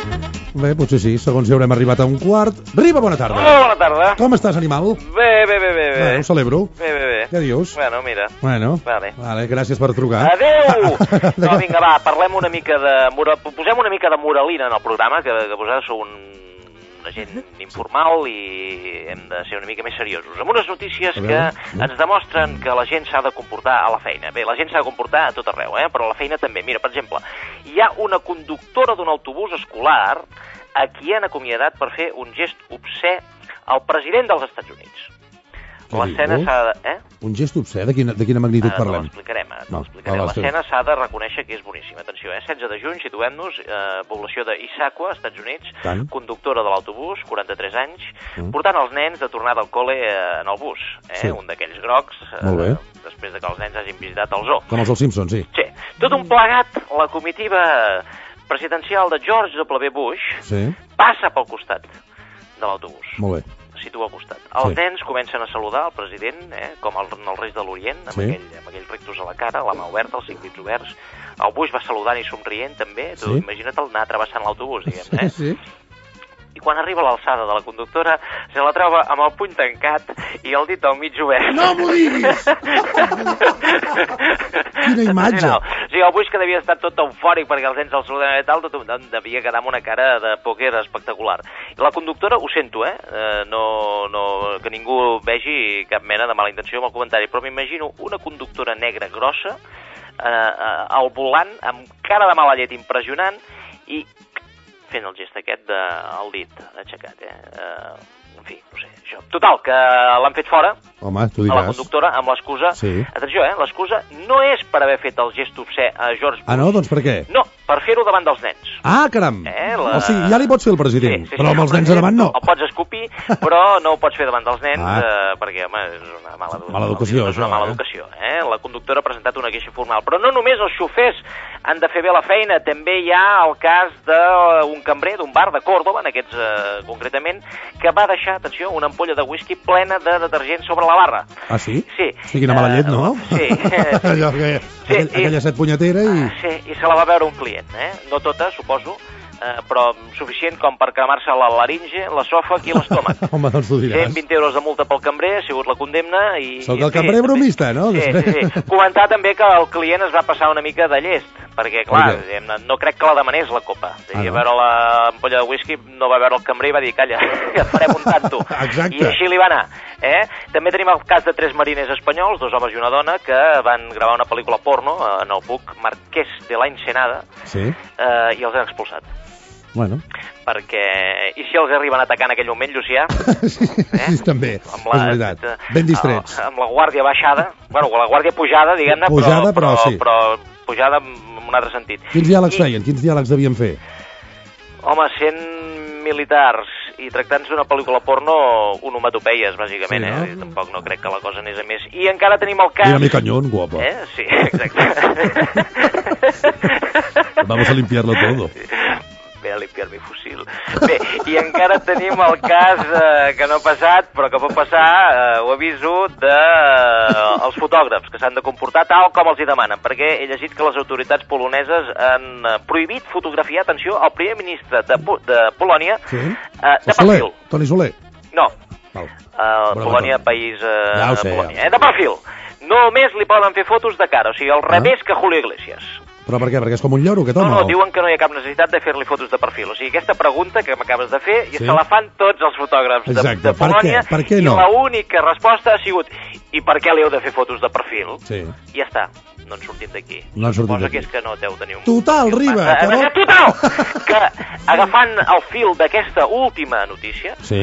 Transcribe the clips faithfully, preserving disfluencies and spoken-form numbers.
Bé, potser sí, segons hi haurem arribat a un quart. Riba, bona tarda. Hola, bona tarda. Com estàs, animal? Bé, bé, bé, bé. Bé, ho celebro. Bé, bé, bé. Què dius? Bueno, mira. Bueno, vale. vale, gràcies per trucar. Adéu! No, vinga, va, parlem una mica de... Posem una mica de moralina en el programa, que, que vosaltres sou un... una gent informal i hem de ser una mica més seriosos. Amb unes notícies que ens demostren que la gent s'ha de comportar a la feina. Bé, la gent s'ha de comportar a tot arreu, eh? Però a la feina també. Mira, per exemple, hi ha una conductora d'un autobús escolar a qui han acomiadat per fer un gest obscè al president dels Estats Units. L'escena s'ha de... Eh? Un gest obscè? De quina, de quina magnitud ara parlem? Ara te l'explicarem, ara te no, l'explicarem. no, L'escena s'ha de reconèixer que és boníssima. Atenció, eh? setze de juny, situem-nos, eh, població d'Issaquah, Estats Units, Tant. Conductora de l'autobús, quaranta-tres anys, mm. portant els nens de tornada al col·le eh, en el bus. Eh? Sí. Un d'aquells grocs, eh, després de que els nens hagin visitat el zoo. Com els dels Simpsons, sí. Sí. Tot un plegat, la comitiva presidencial de George W. Bush sí. passa pel costat de l'autobús. Molt bé. Situa al costat. Els sí. nens comencen a saludar el president, eh, com el, els reis de l'Orient, amb, sí. aquell, amb aquell rictus a la cara, la mà oberta, els cinc dits oberts. El Bush va saludant i somrient, també. Tu sí. imagina't anar travessant l'autobús, diguem, eh? Sí, sí. I quan arriba a l'alçada de la conductora, se la troba amb el puny tancat i el dit del mig obert. No m'ho diguis! Quina imatge! No, o sigui, el Bush, que devia estar tot eufòric perquè els nens el saluden i tal, tot devia quedar amb una cara de pòquer espectacular. I la conductora, ho sento, eh? eh no, no, que ningú vegi cap mena de mala intenció amb el comentari, però m'imagino una conductora negra grossa eh, eh, al volant, amb cara de mala llet impressionant, i fent el gest aquest del dit aixecat, eh? Uh, en fi, no sé, això. Total, que l'han fet fora. Home, tu diràs. A la conductora, amb l'excusa... Sí. Atenció, eh? L'excusa no és per haver fet el gest obscè a George Bush. Ah, no? Doncs per què? No, per fer-ho davant dels nens. Ah, caram! Eh, la... O sigui, ja li pots fer el president, sí, sí, però amb sí, els nens davant no. El pots escopir, però no ho pots fer davant dels nens, ah. eh, perquè, home, és una mala, mala educació, és una això, mala eh? educació. Eh? La conductora ha presentat una queixa formal. Però no només els xofers han de fer bé la feina, també hi ha el cas d'un cambrer d'un bar de Córdoba, en aquests eh, concretament, que va deixar, atenció, una ampolla de whisky plena de detergent sobre la barra. Ah, sí? Sí. Sí, quina mala llet, no? Sí. Allò que, sí, aquell, i, aquella set punyetera i... Sí, i se la va veure un client, eh? No tota, suposo, eh, però suficient com per cremar-se la laringe, l'esòfag i l'estómac. Home, doncs ho diràs. cent vint euros de multa pel cambrer, ha sigut la condemna i... Sóc el cambrer sí, bromista, no? Sí, sí, sí. Comentar també que el client es va passar una mica de llest, perquè, clar, per no crec que la demanés la copa. Ah, no? A veure l'ampolla de whisky, no va veure el cambrer i va dir, calla, et farem un tanto. Exacte. I així li va anar. Eh? També tenim el cas de tres mariners espanyols, dos homes i una dona, que van gravar una pel·lícula porno en el buc Marquès de la Ensenada, sí. eh, i els han expulsat. Bueno. Perquè... I si els arriben a atacar en aquell moment, Llucià? sí, eh? sí, també, amb la, és veritat. Ben distrets. Amb la guàrdia baixada, bueno, la guàrdia pujada, diguem-ne, però, però, però, sí. però pujada en un altre sentit. Quins diàlegs I... feien? Quins diàlegs devien fer? Home, sent militars i tractant-se d'una pel·lícula porno, onomatopeies, bàsicament, sí, no? eh? Tampoc no crec que la cosa anés a més. I encara tenim el cas... Mira mi cañón, guapa. Eh? Sí, exacte. Vamos a limpiarlo todo. Sí. Ve a limpiar mi fusil. Bé, i encara tenim el cas eh, que no ha passat, però que pot passar, eh, ho aviso, de eh, els fotògrafs, que s'han de comportar tal com els hi demanen, perquè he llegit que les autoritats poloneses han eh, prohibit fotografiar, atenció, el primer ministre de, de Polònia sí? eh, de Soler. perfil. Toni Soler? No. Val. Uh, Polònia, país... Uh, ja ho sé, Polònia, ja. eh, de perfil. Només li poden fer fotos de cara, o sigui, al revés ah. que Julio Iglesias. Però per què? Perquè és com un lloro, aquest home? No, no, o... diuen que no hi ha cap necessitat de fer-li fotos de perfil. O sigui, aquesta pregunta que m'acabes de fer, i sí? se la fan tots els fotògrafs de, de Polònia, per què? Per què no? I l'única resposta ha sigut, i per què li heu de fer fotos de perfil? Sí. I ja està, no en sortim d'aquí. No en sortim d'aquí. d'aquí. Que és que no deu tenir un... Total, Riba! Que vol... Total! Que, agafant el fil d'aquesta última notícia, sí?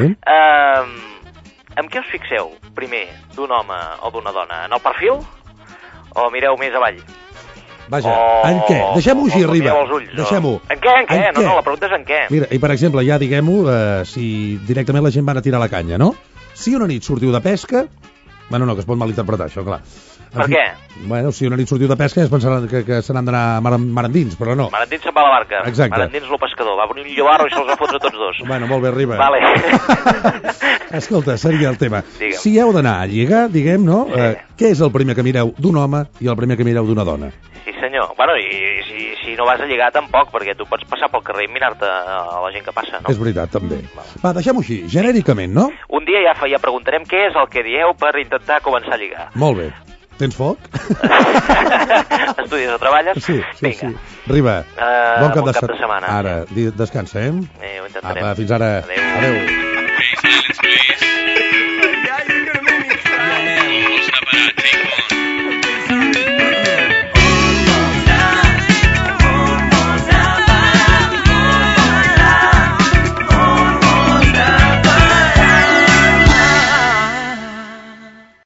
eh, en què us fixeu, primer, d'un home o d'una dona? En el perfil? O mireu més avall? Vaja, oh, en què? Deixem-ho així, Riba. Deixem-ho. En què, en què? En no, què? no, la pregunta és en què. Mira, i per exemple, ja diguem-ho, eh, si directament la gent va anar a tirar la canya, no? Si una nit sortiu de pesca... Bueno, no, que es pot malinterpretar, això, clar. En per fi, què? Bueno, si una nit sortiu de pesca ja es pensaran que, que se n'han d'anar mar, mar endins, però no. Mar endins se'n va a la barca. Exacte. Mar endins lo pescador. Va venir un llobarro i se'ls va fotre tots dos. Bueno, molt bé, Riba. Vale. Escolta, seria el tema. Digue'm. Si heu d'anar a lligar, diguem, no? Sí. Eh, què és el primer que mireu d'un home i el primer que mireu d'una dona? Sí, senyor. Bueno, i si, si no vas a lligar tampoc, perquè tu pots passar pel carrer i mirar-te a la gent que passa, no? És veritat, també. Va, deixem-ho així, genèricament, no? Un dia ja, fa, ja preguntarem què és el que dieu per intentar començar a lligar. Molt bé. Tens foc? Estudies o treballes? Sí, sí, Vinga. sí. Riba, uh, bon cap, bon de, cap de setmana. Ara, descansa, eh? Eh, ho intentarem. Apa, fins ara. Adéu. Adéu.